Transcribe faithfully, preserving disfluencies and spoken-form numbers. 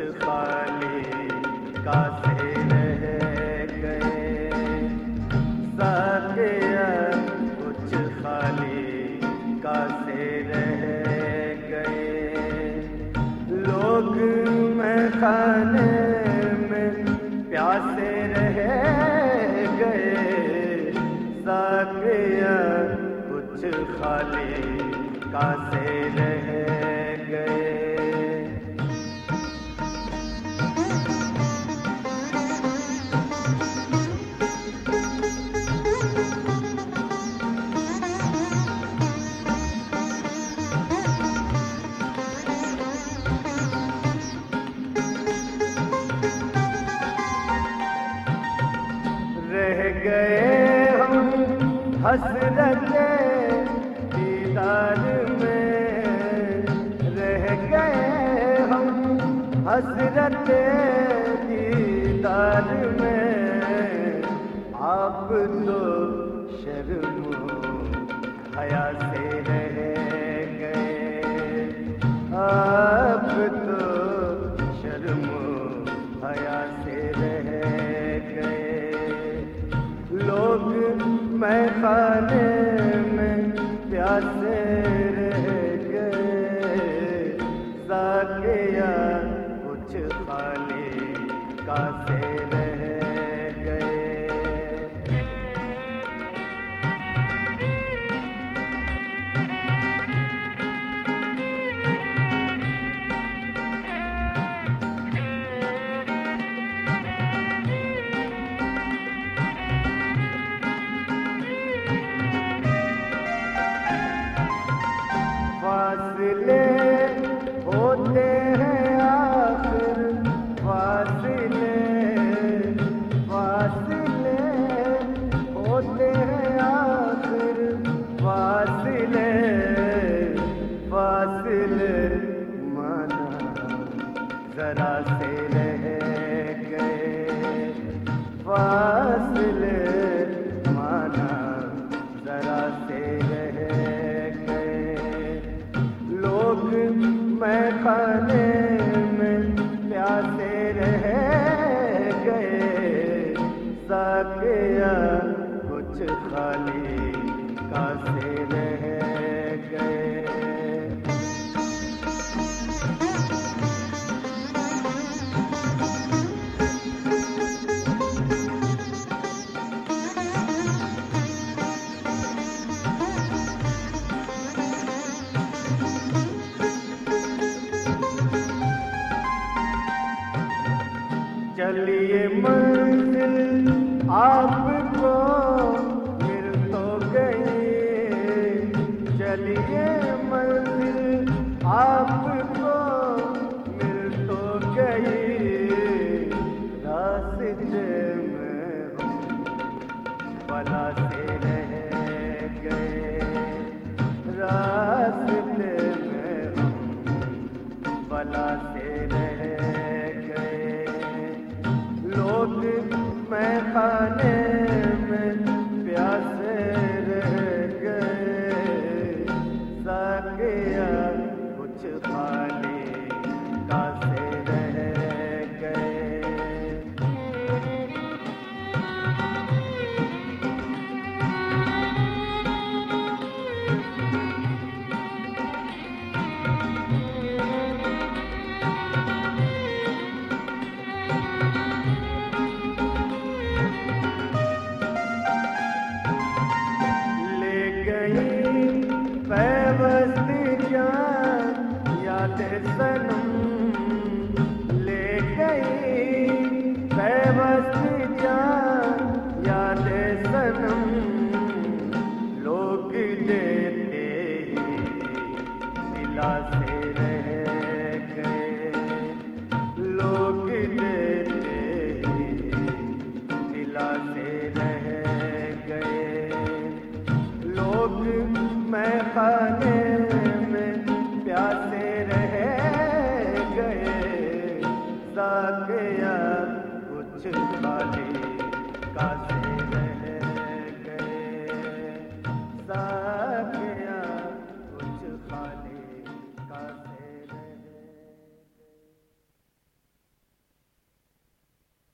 खाली कासे रह गए। साकिया कुछ खाली कासे रह गए। लोग मैं खाने में प्यासे रह गए। साकिया कुछ खाली कासे रह गए। रह गए हम हसरते दीदार में। रह गए हम हसरते दीदार में। आप तो शर्मो हया से रह गए। आप तो शर्मो हया से रह गए। लोग मैं खाने में प्यासे रह गए। साकिया कुछ खाली कासे रह गए। फासले होते हैं आखिर फासले। फासले होते हैं आखिर फासले। फासले माना जरा से रह गए। फासले माना जरा से रह गए। लोग मैं खाने में प्यासे रह गए। साकिया कुछ खाली कासे रह गए। चलिए मंजिल आपको मिल तो गई। चलिए मंजिल आपको मिल तो गई। रास्ते में हम बला से रह गए। रास्ते में हम बला से रह गए। लोग मैं खाने में प्यासे रह गए। साकिया कुछ खाली कासे रह गए। सनम ले गई बेबसी जान याद सनम। लोग देते ही दिला से रह गए। लोग देते ही दिला से रह गए। लोग मैं खाने में प्यासे रह गए। साकिया कुछ खाली